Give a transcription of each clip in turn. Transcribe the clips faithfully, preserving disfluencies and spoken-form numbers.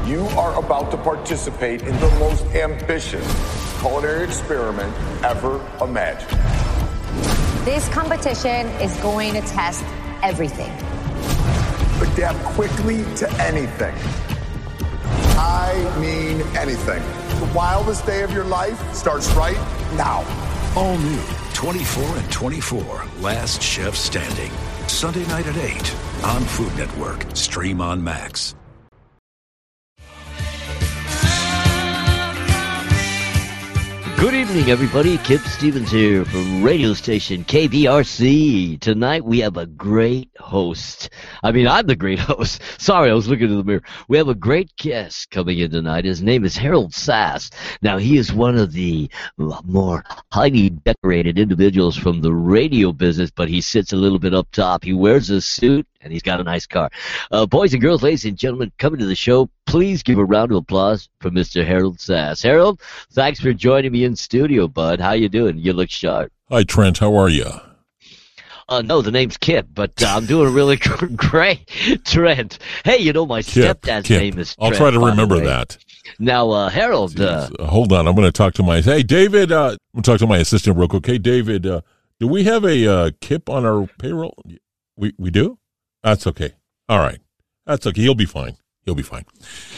You are about to participate in the most ambitious culinary experiment ever imagined. This competition is going to test everything. Adapt quickly to anything. I mean anything. The wildest day of your life starts right now. All new twenty-four and twenty-four, Last Chef Standing. Sunday night at eight on Food Network. Stream on Max. Good evening, everybody. Kip Stevens here from radio station K B R C. Tonight we have a great host. I mean, I'm the great host. Sorry, I was looking in the mirror. We have a great guest coming in tonight. His name is Harold Sass. Now, he is one of the more highly decorated individuals from the radio business, but he sits a little bit up top. He wears a suit, and he's got a nice car. Uh, boys and girls, ladies and gentlemen, coming to the show, please give a round of applause for Mister Harold Sass. Harold, thanks for joining me in studio, bud. How you doing? You look sharp. Hi, Trent. How are you? Uh, no, the name's Kip, but uh, I'm doing really great. Trent. Hey, you know, my Kip, stepdad's Kip. name is I'll Trent, try to by the remember way. that. Now, uh, Harold. Uh, Uh, hold on. I'm going to talk to my... Hey, David. Uh, I'm going to talk to my assistant real quick. Hey, David, uh, do we have a uh, Kip on our payroll? We we do? That's okay. All right. That's okay. He'll be fine. He'll be fine.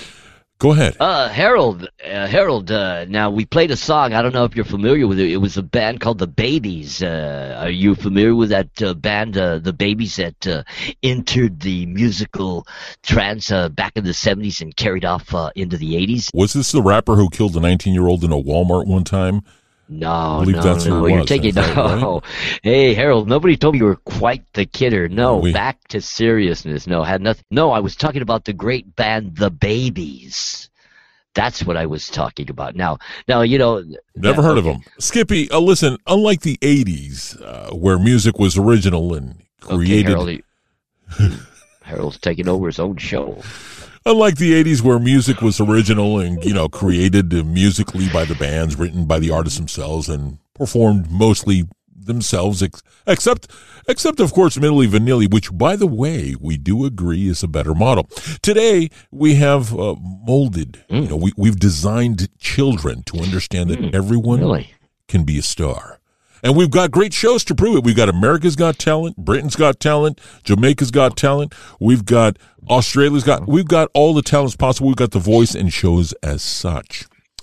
Go ahead. Uh, Harold, uh, Harold, uh, now we played a song. I don't know if you're familiar with it. It was a band called The Babies. Uh, are you familiar with that uh, band, uh, The Babies, that uh, entered the musical trance uh, back in the seventies and carried off uh, into the eighties? Was this the rapper who killed a nineteen-year-old in a Walmart one time? No, I believe no, that's who no. it You're was. taking Is that no. right? Hey, Harold, nobody told me you were quite the kidder. No, We- back to seriousness. No, had nothing. No, I was talking about the great band, The Babies. That's what I was talking about. Now, now you know. Never yeah, heard of okay. him. Skippy, uh, listen, unlike the eighties, uh, where music was original and created... Okay, Harold, Harold's taking over his own show. Unlike the eighties, where music was original and, you know, created uh, musically by the bands, written by the artists themselves, and performed mostly themselves, ex- except, except of course, Milli Vanilli, which, by the way, we do agree is a better model. Today, we have uh, molded, Mm. you know, we, we've designed children to understand that Mm, everyone Really? can be a star. And we've got great shows to prove it. We've got America's Got Talent, Britain's Got Talent, Jamaica's Got Talent. We've got Australia's Got, we've got all the talents possible. We've got the voice and shows as such.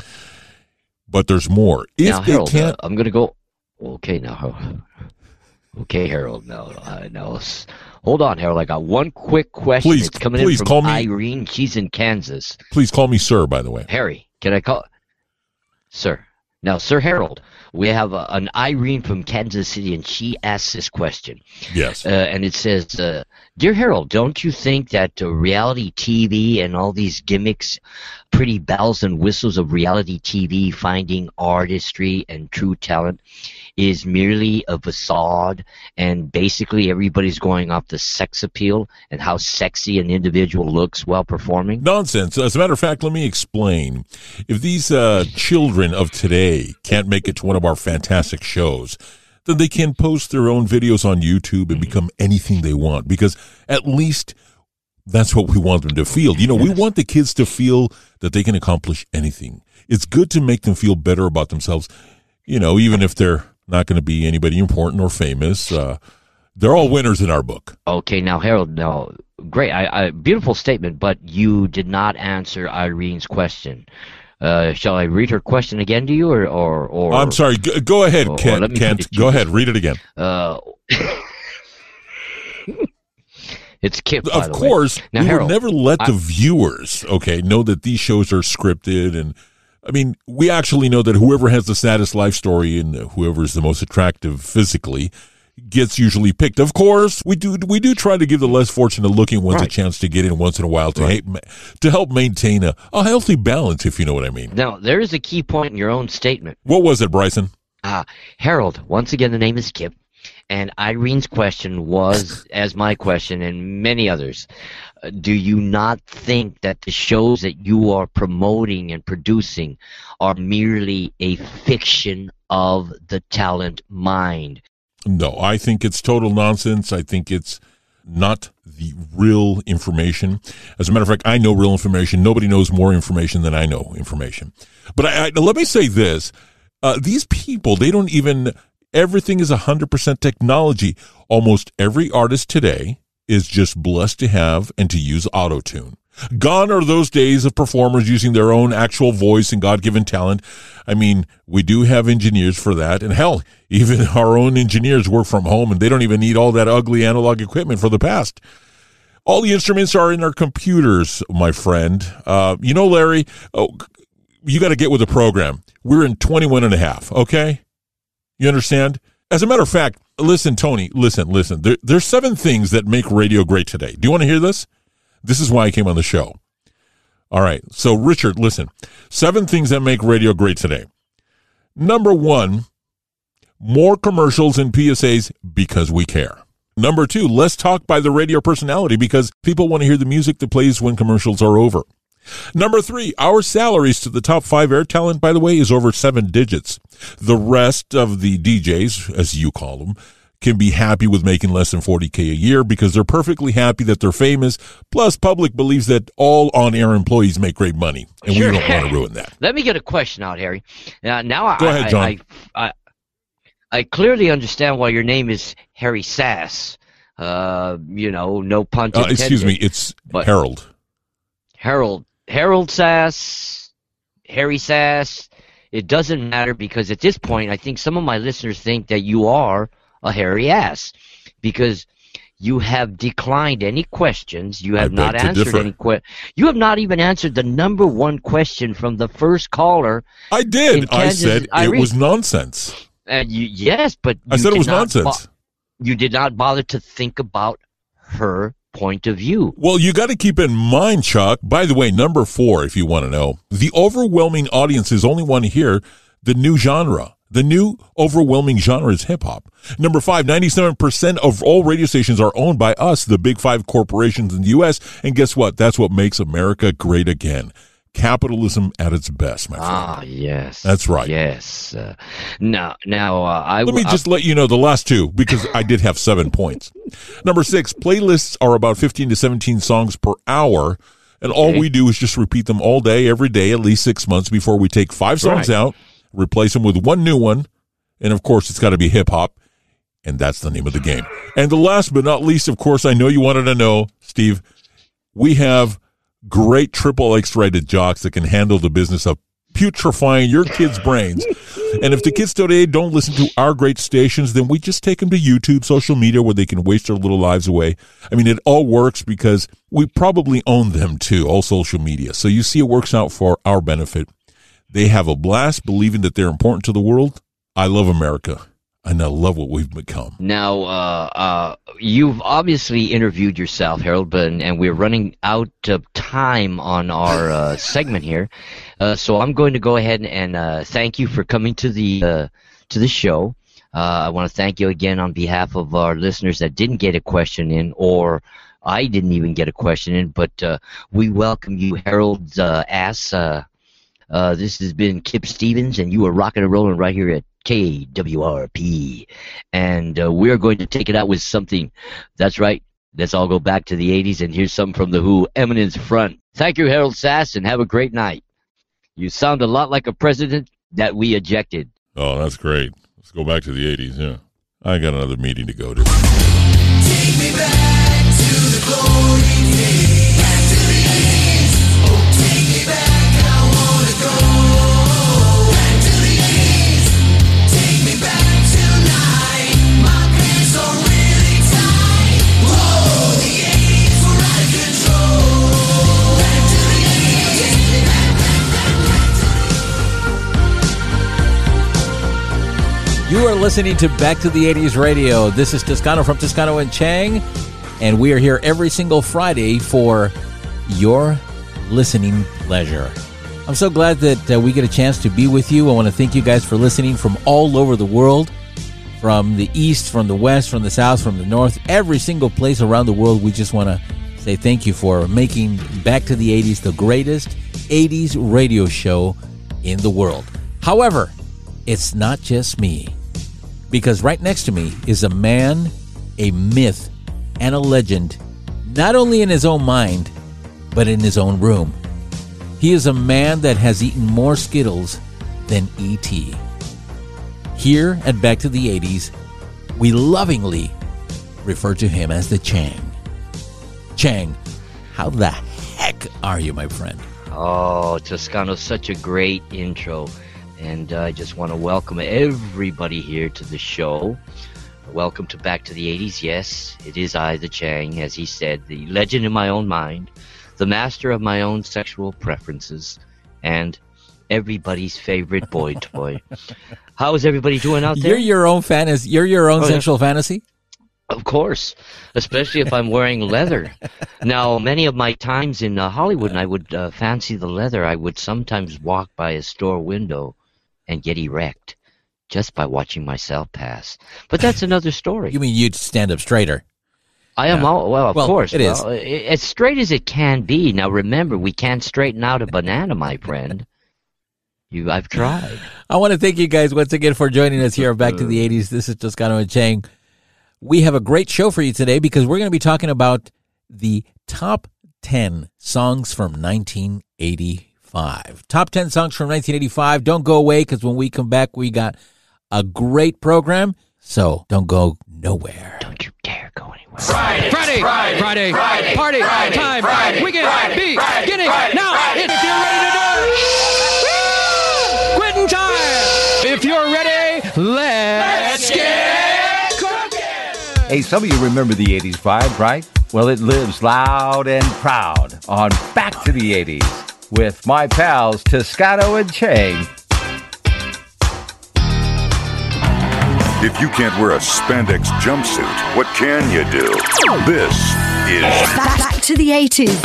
But there's more. If Now, they Harold, can't, uh, I'm going to go. Okay, now. Okay, Harold. Now, uh, now, s- hold on, Harold. I got one quick question. Please, it's coming please in from call me- Irene. She's in Kansas. please call me sir, by the way. Harry, can I call? Sir. Now, Sir Harold, we have uh, an Irene from Kansas City, and she asks this question. Yes. Uh, and it says, uh, Dear Harold, don't you think that uh, reality T V and all these gimmicks, pretty bells and whistles of reality T V finding artistry and true talent is merely a facade, and basically everybody's going off the sex appeal and how sexy an individual looks while performing? Nonsense. As a matter of fact, let me explain. If these uh, children of today can't make it to one of our fantastic shows, then they can post their own videos on YouTube and become anything they want, because at least that's what we want them to feel. You know, we want the kids to feel that they can accomplish anything. It's good to make them feel better about themselves, you know, even if they're not going to be anybody important or famous. Uh, they're all winners in our book. Okay, now Harold, no, great, I, I, beautiful statement, but you did not answer Irene's question. Uh, shall I read her question again to you, or or? or I'm sorry. G- go ahead, or- or Kent. let me Kent. put it Go this ahead. Read it again. Uh, it's Kip, by Of the way. course, Now, we Harold, would never let I- the viewers, okay, know that these shows are scripted. And, I mean, we actually know that whoever has the saddest life story and whoever is the most attractive physically gets usually picked. Of course, we do we do try to give the less fortunate looking ones a Right. chance to get in once in a while to, Right. ha- to help maintain a, a healthy balance, if you know what I mean. Now, there is a key point in your own statement. What was it, Bryson? Ah, Harold, once again, the name is Kip, and Irene's question was, as my question and many others, uh, do you not think that the shows that you are promoting and producing are merely a fiction of the talent mind? No, I think it's total nonsense. I think it's not the real information. As a matter of fact, I know real information. Nobody knows more information than I know information. But I, I, let me say this. Uh, these people, they don't even, everything is one hundred percent technology. Almost every artist today is just blessed to have and to use auto-tune. Gone are those days of performers using their own actual voice and God-given talent. I mean, we do have engineers for that. And hell, even our own engineers work from home, and they don't even need all that ugly analog equipment for the past. All the instruments are in our computers, my friend. Uh, you know, Larry, oh, you got to get with the program. We're in twenty-one and a half, okay? You understand? As a matter of fact, listen, Tony, listen, listen. There, there's seven things that make radio great today. Do you want to hear this? This is why I came on the show. All right. So, Richard, listen. Seven things that make radio great today. Number one, more commercials and P S As because we care. Number two, less talk by the radio personality because people want to hear the music that plays when commercials are over. Number three, our salaries to the top five air talent, by the way, is over seven digits. The rest of the D Js, as you call them, can be happy with making less than forty K a year because they're perfectly happy that they're famous. Plus, public believes that all on-air employees make great money, and Sure. we don't want to ruin that. Let me get a question out, Harry. Uh, now, Go I, ahead, John. I, I, I, I clearly understand why your name is Harry Sass. Uh, you know, no pun Uh, intended. excuse me, it's But- Harold. Harold, Harold Sass, Harry Sass. It doesn't matter because at this point, I think some of my listeners think that you are a hairy ass because you have declined any questions. You have I not beg to answered differ. any que- You have not even answered the number one question from the first caller. I in did. I Kansas, said I it read- was nonsense. And you, yes, but I you said it did was not nonsense. bo- you did not bother to think about her point of view. Well, you got to keep in mind, Chuck, by the way, number four, if you want to know, the overwhelming audiences only want to hear the new genre. The new overwhelming genre is hip-hop. Number five, ninety-seven percent of all radio stations are owned by us, the big five corporations in the U S. And guess what? That's what makes America great again. Capitalism at its best, my friend. Ah, yes. That's right. Yes. Uh, now, now uh, I Let me I- just let you know the last two, because I did have seven points. Number six, playlists are about fifteen to seventeen songs per hour, and all Okay. we do is just repeat them all day, every day, at least six months before we take five songs Right. out, replace them with one new one, and of course, it's got to be hip-hop, and that's the name of the game. And the last but not least, of course, I know you wanted to know, Steve, we have great triple X-rated jocks that can handle the business of putrefying your kids' brains. And if the kids today don't listen to our great stations, then we just take them to YouTube, social media, where they can waste their little lives away. I mean, it all works because we probably own them too, all social media. So you see, it works out for our benefit. They have a blast believing that they're important to the world. I love America, and I love what we've become. Now, uh, uh, you've obviously interviewed yourself, Harold, but, and we're running out of time on our uh, segment here. Uh, so I'm going to go ahead and uh, thank you for coming to the uh, to the show. Uh, I want to thank you again on behalf of our listeners that didn't get a question in, or I didn't even get a question in. But uh, we welcome you, Harold uh, Ass. Uh, uh, this has been Kip Stevens, and you are rocking and rolling right here at K W R P, and uh, we're going to take it out with something. That's right. Let's all go back to the eighties, and here's something from the Who, Eminence Front. Thank you, Harold Sass, and have a great night. You sound a lot like a president that we ejected. Oh, that's great. Let's go back to the eighties, yeah. I got another meeting to go to. Take me back to the glory days. Back to the eighties. Oh, take me back, I wanna go. Back to the eighties. Take me back tonight. My pants are really tight. Whoa, the eighties were out of control. Back to the eighties. Take me back, back, back, back to the You are listening to Back to the eighties Radio. This is Toscano from Toscano and Chang, and we are here every single Friday for your listening pleasure. I'm so glad that uh, we get a chance to be with you. I want to thank you guys for listening from all over the world, from the east, from the west, from the south, from the north, every single place around the world. We just want to say thank you for making Back to the eighties the greatest eighties radio show in the world. However, it's not just me, because right next to me is a man, a myth, and a legend, not only in his own mind, but in his own room. He is a man that has eaten more Skittles than E T Here at Back to the eighties, we lovingly refer to him as the Chang. Chang, how the heck are you, my friend? Oh, Toscano, such a great intro. And uh, I just want to welcome everybody here to the show. Welcome to Back to the eighties. Yes, it is I, the Chang, as he said, the legend in my own mind, the master of my own sexual preferences, and everybody's favorite boy toy. How is everybody doing out there? You're your own fantasy. You're your own Oh, yeah. sexual fantasy? Of course, especially if I'm wearing leather. Now, many of my times in uh, Hollywood, and I would uh, fancy the leather, I would sometimes walk by a store window and get erect just by watching myself pass. But that's another story. You mean you'd stand up straighter? I am Yeah. all, well, of Well, course. it is. well, i- As straight as it can be. Now, remember, we can't straighten out a banana, my friend. You, I've tried. I want to thank you guys once again for joining us here at Back to the eighties. This is Toscano and Chang. We have a great show for you today because we're going to be talking about the top ten songs from nineteen eighty-five. Top ten songs from nineteen eighty-five. Don't go away because when we come back, we got a great program. So don't go nowhere. Don't you dare go anywhere. Friday, Friday, Friday, Friday, party Friday, time, Friday, weekend, Friday, be Friday, beginning Friday, now. Friday. If you're ready to do it, quitting time. If you're ready, let's get cooking. Hey, some of you remember the eighties vibe, right? Well, it lives loud and proud on Back to the eighties with my pals Toscano and Chang. If you can't wear a spandex jumpsuit, what can you do? This is Back, back to the eighties.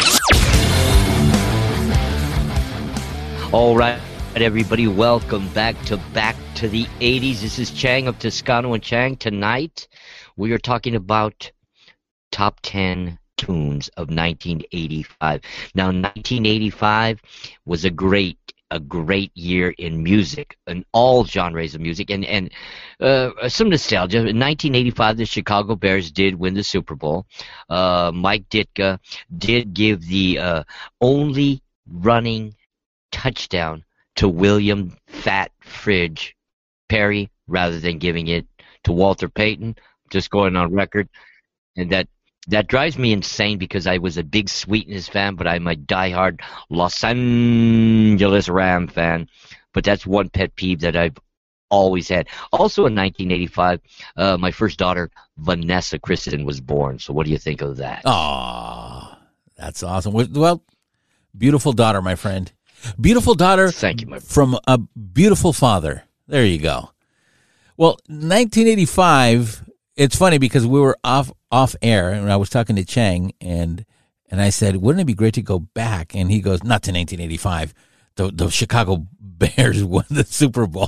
All right, everybody, welcome back to Back to the eighties. This is Chang of Toscano and Chang. Tonight, we are talking about top ten tunes of nineteen eighty-five. Now, nineteen eighty-five was a great, a great year in music, in all genres of music, and and uh, some nostalgia. In nineteen eighty-five, the Chicago Bears did win the Super Bowl. Uh, Mike Ditka did give the uh, only running touchdown to William Fat Fridge Perry rather than giving it to Walter Payton. Just going on record, and that that drives me insane because I was a big Sweetness fan, but I'm a diehard Los Angeles Ram fan. But that's one pet peeve that I've always had. Also in nineteen eighty-five, uh, my first daughter, Vanessa Kristen, was born. So what do you think of that? Aw, that's awesome. Well, beautiful daughter, my friend. Beautiful daughter Thank you, my friend. from a beautiful father. There you go. Well, nineteen eighty-five, it's funny because we were off off air and I was talking to Chang and and I said, wouldn't it be great to go back? And he goes, not to nineteen eighty-five. The the Chicago Bears won the Super Bowl.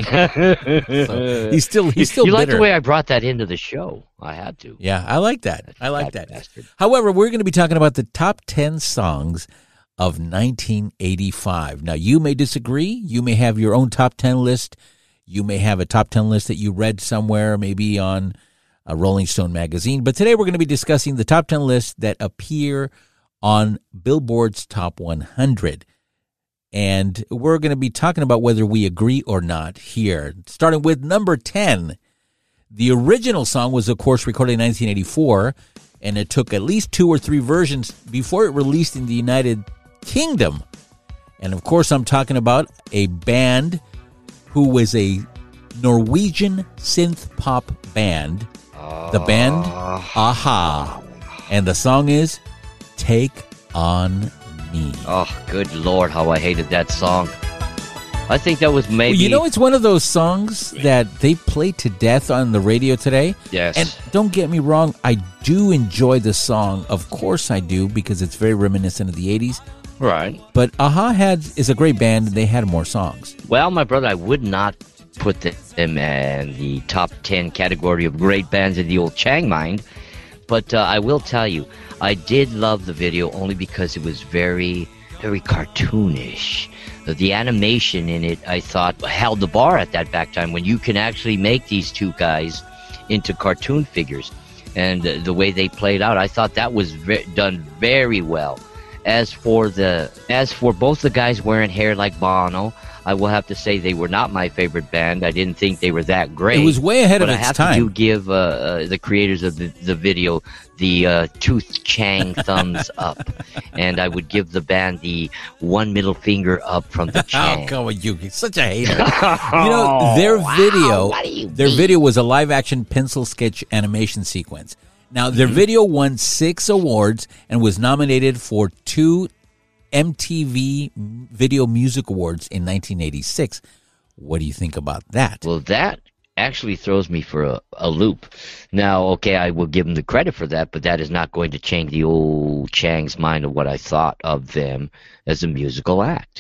So he's still he's still you bitter. like the way I brought that into the show? I had to. Yeah, I like that. I like Fat that. bastard. However, we're going to be talking about the top ten songs of nineteen eighty-five. Now, you may disagree. You may have your own top ten list. You may have a top ten list that you read somewhere, maybe on a Rolling Stone magazine. But today we're going to be discussing the top ten lists that appear on Billboard's Top one hundred. And we're going to be talking about whether we agree or not here. Starting with number ten. The original song was, of course, recorded in nineteen eighty-four, and it took at least two or three versions before it released in the United Kingdom. And, of course, I'm talking about a band who was a Norwegian synth pop band. The band, Aha. And the song is Take On Me. Oh, good Lord, how I hated that song. I think that was maybe... Well, you know, it's one of those songs that they play to death on the radio today. Yes. And don't get me wrong, I do enjoy the song. Of course I do, because it's very reminiscent of the eighties. Right. But Aha had is a great band, and they had more songs. Well, my brother, I would not put them in the top ten category of great bands in the old Chang mind. But uh, I will tell you, I did love the video only because it was very, very cartoonish. The animation in it, I thought, held the bar at that back time when you can actually make these two guys into cartoon figures. and uh, the way they played out, I thought that was ve- done very well. As for the as for both the guys wearing hair like Bono, I will have to say they were not my favorite band. I didn't think they were that great. It was way ahead but of I its have time. to do give uh, uh, the creators of the, the video the uh, Tooth Chang thumbs up, and I would give the band the one middle finger up from the Chang. Oh, come on, you! You're such a hater. You know, their video, what do you their mean? video was a live-action pencil sketch animation sequence. Now, their Mm-hmm. video won six awards and was nominated for two M T V Video Music Awards in nineteen eighty-six. What do you think about that? Well, that actually throws me for a, a loop. Now, okay, I will give them the credit for that, but that is not going to change the old Chang's mind of what I thought of them as a musical act.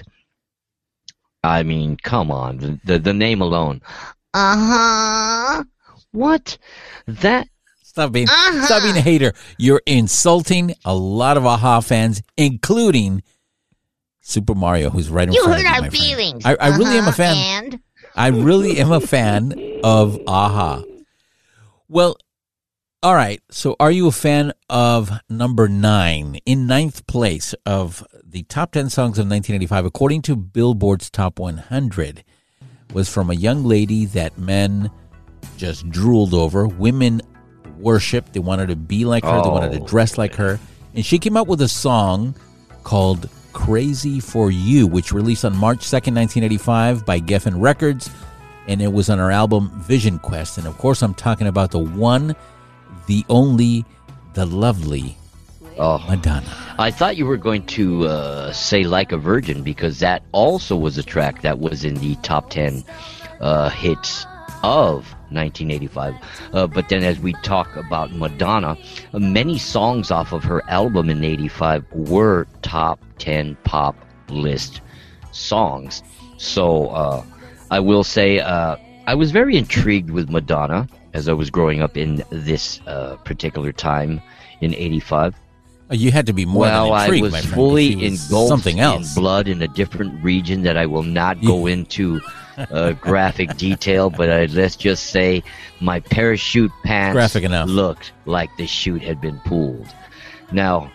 I mean, come on, the the, the name alone. Uh-huh. What? That... Stop being, Uh-huh. stop being a hater. You're insulting a lot of A-ha fans, including Super Mario, who's right in You front hurt of you, our my friend. feelings. I, I really am a Uh-huh, fan. and? I really am a fan of A-ha. Well, all right. So, are you a fan of number nine? In ninth place of the top ten songs of nineteen eighty-five, according to Billboard's Top one hundred, was from a young lady that men just drooled over. Women worshipped. They wanted to be like her. They wanted to Oh. dress like her. And she came out with a song called Crazy for You, which released on March second, nineteen eighty-five by Geffen Records. And it was on her album Vision Quest. And of course, I'm talking about the one, the only, the lovely Oh. Madonna. I thought you were going to uh, say Like a Virgin, because that also was a track that was in the top ten uh, hits of nineteen eighty-five. Uh, but then as we talk about Madonna, uh, many songs off of her album in eighty-five were top ten pop list songs. So uh, I will say uh, I was very intrigued with Madonna as I was growing up in this uh, particular time in eighty-five. Oh, you had to be more well, than intrigued, I was my friend, fully 'cause she was engulfed something else. in blood in a different region that I will not go into uh, graphic detail, but uh, let's just say my parachute pants Graphic enough. looked like the chute had been pulled. Now,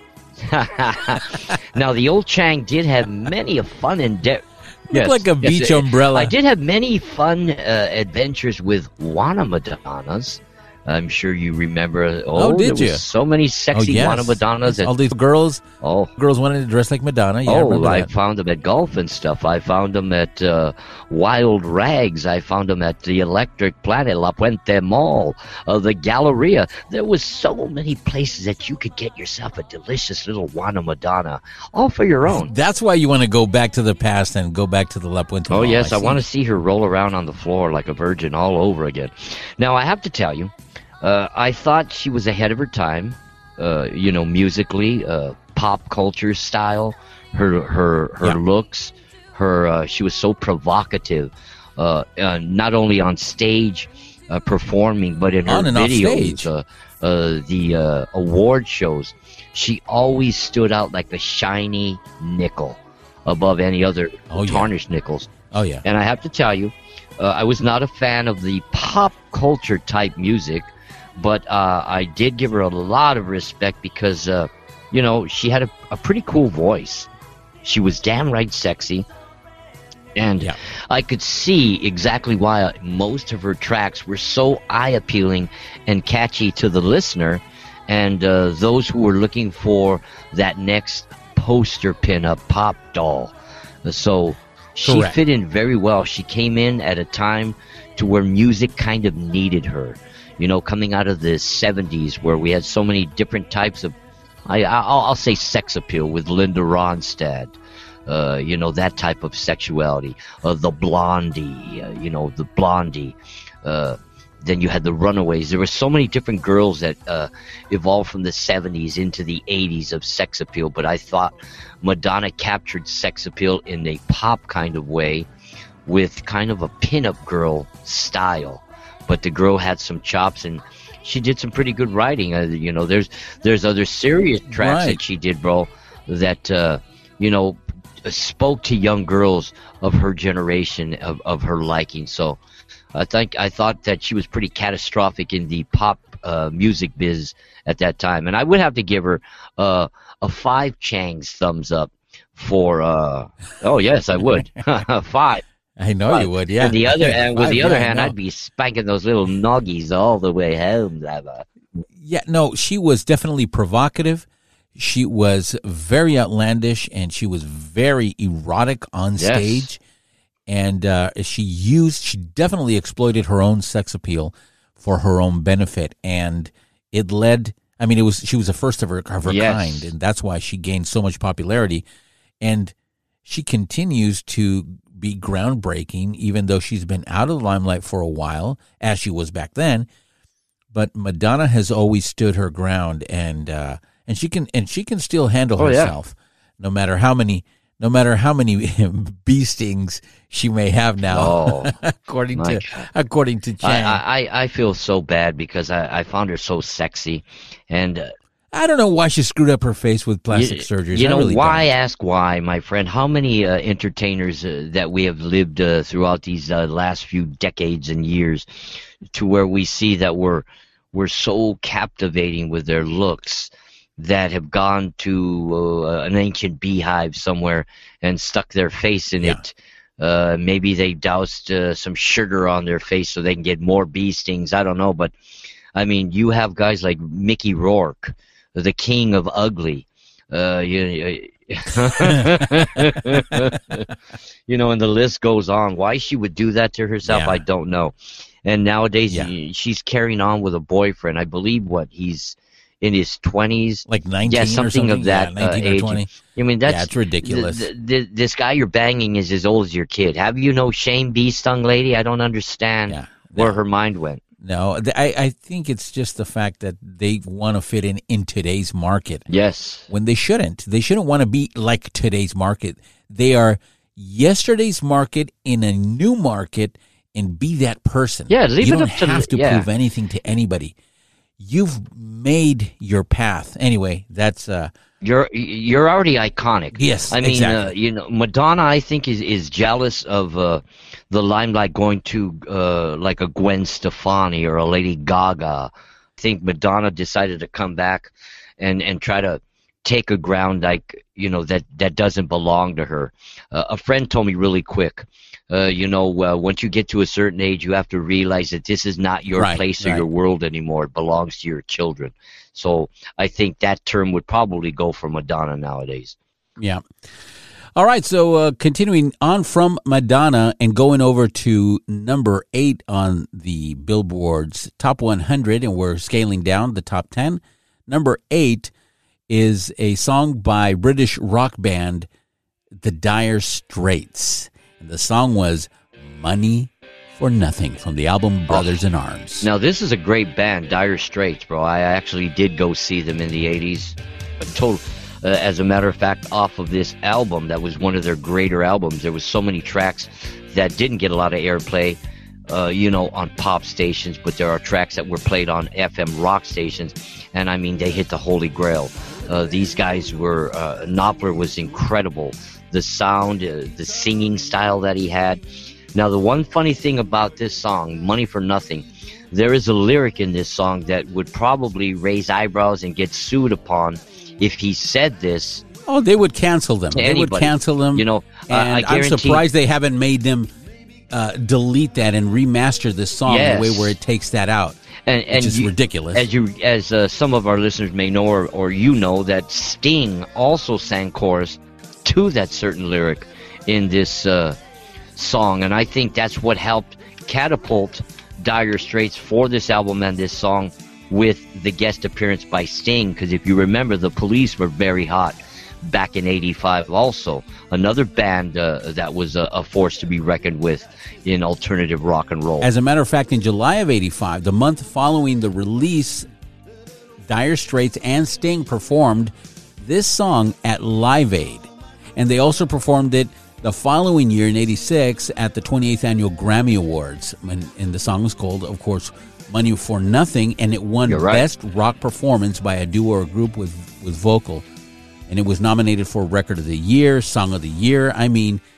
now the old Chang did have many a fun and de- Looked like a beach umbrella. I did have many fun uh, adventures with Juana Madonnas. I'm sure you remember. Oh, Oh, did there you? was so many sexy Oh, yes. Juana Madonnas. All these girls, oh, girls wanted to dress like Madonna. Yeah, I oh, remember I that. found them at golf and stuff. I found them at uh, Wild Rags. I found them at the Electric Planet, La Puente Mall, uh, the Galleria. There was so many places that you could get yourself a delicious little Juana Madonna, all for your own. That's why you want to go back to the past and go back to the La Puente Oh, Mall, yes, I, see. want to see her roll around on the floor like a virgin all over again. Now, I have to tell you, uh, I thought she was ahead of her time, uh, you know, musically, uh, pop culture style, her her her Yeah. looks, her uh, she was so provocative, uh, uh, not only on stage uh, performing, but in her On and off videos, stage. uh, uh, the uh, award shows. She always stood out like the shiny nickel above any other Oh, yeah. tarnished nickels. Oh, yeah. And I have to tell you, uh, I was not a fan of the pop culture type music, but uh, I did give her a lot of respect because, uh, you know, she had a, a pretty cool voice. She was damn right sexy. And Yeah. I could see exactly why most of her tracks were so eye-appealing and catchy to the listener and uh, those who were looking for that next poster pin-up pop doll. So she Correct. fit in very well. She came in at a time to where music kind of needed her. You know, coming out of the seventies where we had so many different types of, I, I'll, I'll say sex appeal with Linda Ronstadt. Uh, you know, that type of sexuality. Uh, the Blondie, uh, you know, the Blondie. Uh, then you had the Runaways. There were so many different girls that uh, evolved from the seventies into the eighties of sex appeal. But I thought Madonna captured sex appeal in a pop kind of way with kind of a pinup girl style. But the girl had some chops and she did some pretty good writing. Uh, you know, there's there's other serious tracks Right. that she did, bro, that, uh, you know, spoke to young girls of her generation, of, of her liking. So I think I thought that she was pretty catastrophic in the pop uh, music biz at that time, and I would have to give her uh, a five Chang's thumbs up for. Uh, oh yes, I would five. I know five. you would, yeah. And the other, and with Five, the other yeah, I hand, know. I'd be spanking those little noggies all the way home. Lava. Yeah, no, she was definitely provocative. She was very outlandish, and she was very erotic on Yes. stage. And uh, she used, she definitely exploited her own sex appeal for her own benefit. And it led, I mean, it was, she was the first of her, of her Yes. kind. And that's why she gained so much popularity. And she continues to be groundbreaking, even though she's been out of the limelight for a while, as she was back then. But Madonna has always stood her ground, and uh, and she can and she can still handle Oh, yeah. herself, no matter how many no matter how many bee stings she may have now. Oh, according my to God. according to Chang. I, I, I, I feel so bad because I, I found her so sexy, and uh, don't know why she screwed up her face with plastic you, surgeries. You I know really why? don't. Ask why, my friend. How many uh, entertainers uh, that we have lived uh, throughout these uh, last few decades and years, to where we see that we're we're so captivating with their looks that have gone to uh, an ancient beehive somewhere and stuck their face in Yeah. it. Uh, maybe they doused uh, some sugar on their face so they can get more bee stings. I don't know, but I mean, you have guys like Mickey Rourke, the king of ugly. Uh, you, you know, and the list goes on. Why she would do that to herself, Yeah. I don't know. And nowadays, Yeah. y- she's carrying on with a boyfriend. I believe what he's in his twenties, Like nineteen yeah, or something something? of that Yeah, nineteen uh, or age. twenty. I mean, that's Yeah, it's ridiculous. th- th- th- this guy you're banging is as old as your kid. Have you no shame, bee stung lady? I don't understand Yeah. where her mind went. No, th- I, I think it's just the fact that they want to fit in in today's market. Yes. When they shouldn't. They shouldn't want to be like today's market. They are yesterday's market in a new market, and be that person. Yeah, leave you it don't up to have the- to yeah. prove anything to anybody. You've made your path. Anyway, that's uh You're you're already iconic. Yes, I mean, exactly. uh, you know, Madonna, I think is is jealous of uh, the limelight going to uh, like a Gwen Stefani or a Lady Gaga. I think Madonna decided to come back and and try to take a ground like you know that that doesn't belong to her. Uh, a friend told me really quick. Uh, you know, uh, once you get to a certain age, you have to realize that this is not your Right, place or right. your world anymore. It belongs to your children. So I think that term would probably go for Madonna nowadays. yeah. All right, so uh, continuing on from Madonna and going over to number eight on the Billboard's Top one hundred, and we're scaling down the top ten. Number eight is a song by British rock band The Dire Straits. And the song was Money for Nothing from the album Brothers in Arms. Now, this is a great band, Dire Straits, bro. I actually did go see them in the eighties. Total, uh, as a matter of fact, off of this album, that was one of their greater albums. There was so many tracks that didn't get a lot of airplay, uh, you know, on pop stations, but there are tracks that were played on F M rock stations, and I mean, they hit the holy grail. Uh, these guys were, uh, Knopfler was incredible. The sound, uh, the singing style that he had. Now, the one funny thing about this song, Money for Nothing, there is a lyric in this song that would probably raise eyebrows and get sued upon if he said this. Oh, they would cancel them. To They would anybody. cancel them. You know, uh, and I I'm guarantee- surprised they haven't made them uh, delete that and remaster this song Yes. the way where it takes that out. And, and which is you- ridiculous. As you, as uh, some of our listeners may know, or, or you know, that Sting also sang chorus to that certain lyric in this uh, song, and I think that's what helped catapult Dire Straits for this album and this song with the guest appearance by Sting, because if you remember, the Police were very hot back in eighty-five also. Another band uh, that was a, a force to be reckoned with in alternative rock and roll. As a matter of fact, in July of eighty-five, the month following the release, Dire Straits and Sting performed this song at Live Aid. And they also performed it the following year in eighty-six at the twenty-eighth Annual Grammy Awards. And, and the song was called, of course, Money for Nothing, and it won You're right. Best Rock Performance by a duo or group with, with vocal. And it was nominated for Record of the Year, Song of the Year. I mean,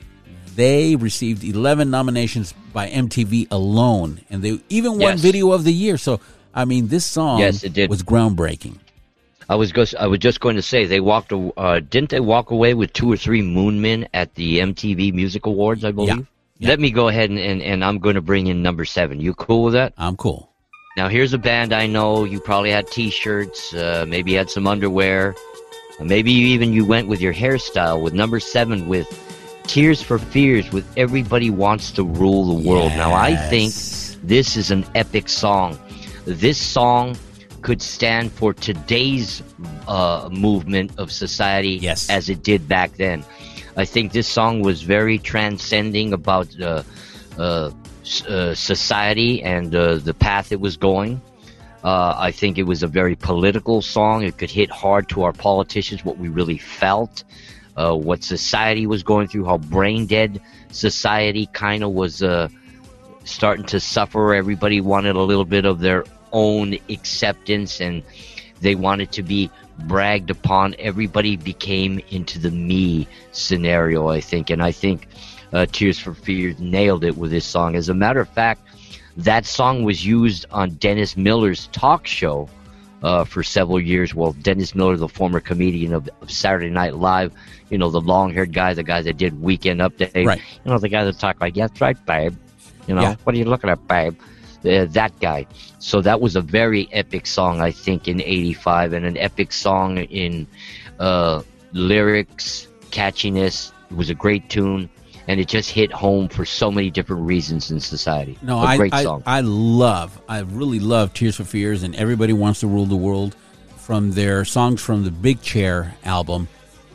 They received eleven nominations by M T V alone, and they even won Yes. Video of the Year. So, I mean, this song Yes, it did. was groundbreaking. I was just, I was just going to say they walked. a- Uh, didn't they walk away with two or three Moon Men at the M T V Music Awards? I believe. Yeah. Let me go ahead and, and, and I'm going to bring in number seven. You cool with that? I'm cool. Now here's a band I know. You probably had T-shirts. Uh, maybe you had some underwear. Uh, maybe you even you went with your hairstyle with number seven with Tears for Fears with Everybody Wants to Rule the World. Now I think this is an epic song. This song could stand for today's uh, movement of society Yes. as it did back then. I think this song was very transcending about uh, uh, s- uh, society and uh, the path it was going. Uh, I think it was a very political song. It could hit hard to our politicians, what we really felt, uh, what society was going through, how brain-dead society kind of was uh, starting to suffer. Everybody wanted a little bit of their own acceptance, and they wanted to be bragged upon. Everybody became into the me scenario, I think, and I think uh, Tears for Fears nailed it with this song. As a matter of fact, that song was used on Dennis Miller's talk show uh, for several years. Well, Dennis Miller, the former comedian of, of Saturday Night Live, you know, the long-haired guy, the guy that did Weekend Update, Right. you know, the guy that talked like, yeah, that's right, babe. You know, Yeah. what are you looking at, babe? Uh, that guy. So that was a very epic song, I think, in eighty-five, and an epic song in uh, lyrics, catchiness. It was a great tune, and it just hit home for so many different reasons in society. No, a I, great I, song. I love, I really love Tears for Fears and Everybody Wants to Rule the World from their songs from the Big Chair album.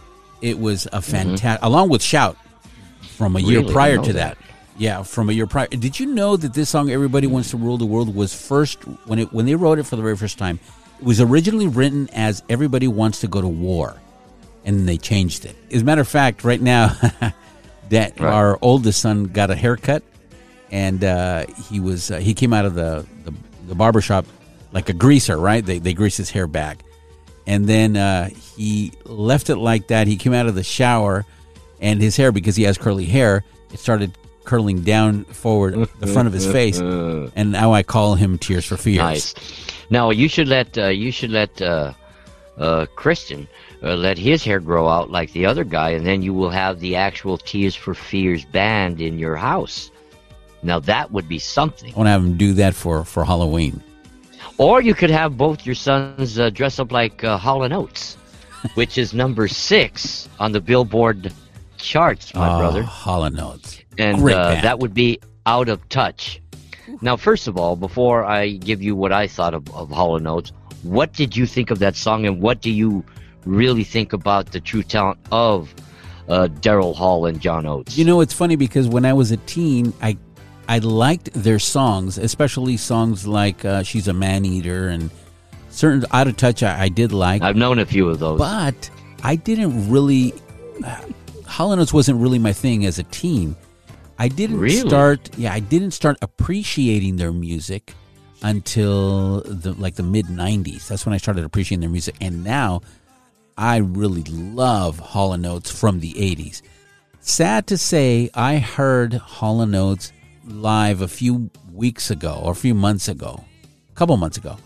It was a fantastic, along with Shout from a year Really? I prior know to that. that. Yeah, from a year prior. Did you know that this song "Everybody Wants to Rule the World" was first when it when they wrote it for the very first time? It was originally written as "Everybody Wants to Go to War," and then they changed it. As a matter of fact, right now, that Right. our oldest son got a haircut, and uh, he was uh, he came out of the the, the barbershop like a greaser, right? They they grease his hair back, and then uh, he left it like that. He came out of the shower, and his hair, because he has curly hair, it started curling down forward the front of his face, and now I call him Tears for Fears. Nice. Now you should let uh, you should let uh, uh, Christian uh, let his hair grow out like the other guy, and then you will have the actual Tears for Fears band in your house. Now that would be something. I want to have him do that for, for Halloween. Or you could have both your sons uh, dress up like uh, Hall and Oates, which is number six on the Billboard charts, my oh, brother. Hall and Oates. And Great uh, band. that would be Out of Touch. Now, first of all, before I give you what I thought of, of Hall and Oates, what did you think of that song, and what do you really think about the true talent of uh, Daryl Hall and John Oates? You know, it's funny because when I was a teen, I I liked their songs, especially songs like uh, She's a Man-Eater and certain Out of Touch I, I did like. I've known a few of those. But I didn't really... Uh, Hall and Oates wasn't really my thing as a teen. I didn't Really? start... Yeah, I didn't start appreciating their music until the like the mid nineties. That's when I started appreciating their music. And now I really love Hall and Oates from the eighties. Sad to say, I heard Hall and Oates live a few weeks ago or a few months ago, a couple months ago.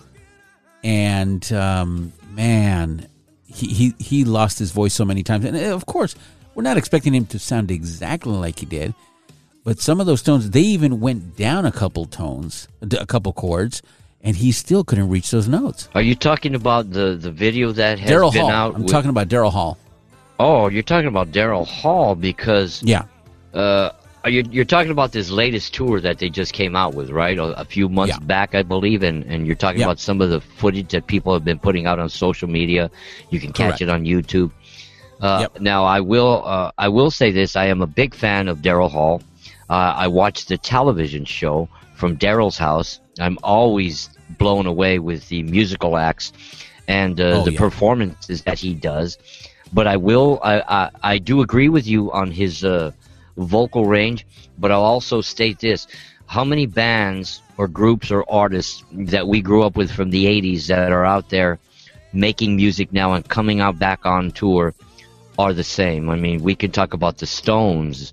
And, um, man, he, he, he lost his voice so many times. And, uh, of course, we're not expecting him to sound exactly like he did. But some of those tones, they even went down a couple tones, a couple chords, and he still couldn't reach those notes. Are you talking about the, the video that has Daryl been Hall. out? I'm with- talking about Daryl Hall. Oh, you're talking about Daryl Hall because... Yeah. Uh, are you, you're talking about this latest tour that they just came out with, right? A, a few months Yeah. back, I believe, and, and you're talking Yeah. about some of the footage that people have been putting out on social media. You can catch Correct. it on YouTube. Uh, Yep. Now, I will uh, I will say this: I am a big fan of Daryl Hall. Uh, I watched the television show from Daryl's house. I'm always blown away with the musical acts and uh, Oh, the yeah. performances that he does. But I will I, I, I do agree with you on his uh, vocal range. But I'll also state this: how many bands or groups or artists that we grew up with from the eighties that are out there making music now and coming out back on tour are the same? I mean, we can talk about the Stones,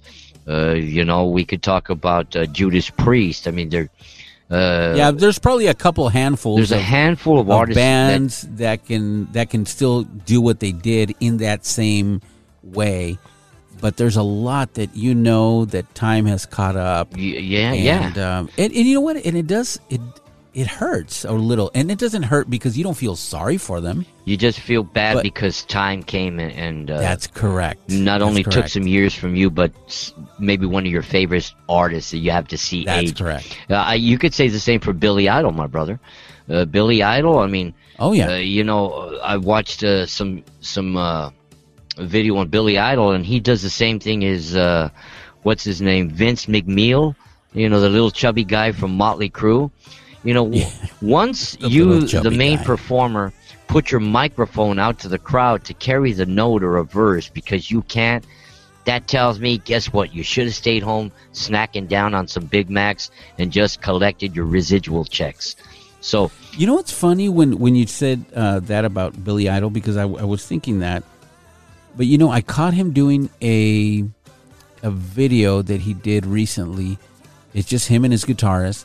Uh, you know, we could talk about uh, Judas Priest. I mean, they're uh, yeah. There's probably a couple handfuls. There's of, a handful of, of artists bands that, that can that can still do what they did in that same way. But there's a lot that you know that time has caught up. Yeah, and, yeah. Um, and, and you know what? And it does it. It hurts a little, and it doesn't hurt because you don't feel sorry for them. You just feel bad but because time came and, and uh, that's correct. Not that's only correct. took some years from you, but maybe one of your favorite artists that you have to see that's age. correct. Uh, you could say the same for Billy Idol, my brother. Uh, Billy Idol. I mean, oh yeah. Uh, you know, I watched uh, some some uh, video on Billy Idol, and he does the same thing as uh, what's his name, Vince McNeil. You know, the little chubby guy from Motley Crue. You know, yeah. once the you, the main guy. performer, put your microphone out to the crowd to carry the note or a verse because you can't, that tells me, guess what? You should have stayed home snacking down on some Big Macs and just collected your residual checks. So, you know what's funny when, when you said uh, that about Billy Idol, because I, I was thinking that, but you know, I caught him doing a a video that he did recently. It's just him and his guitarist.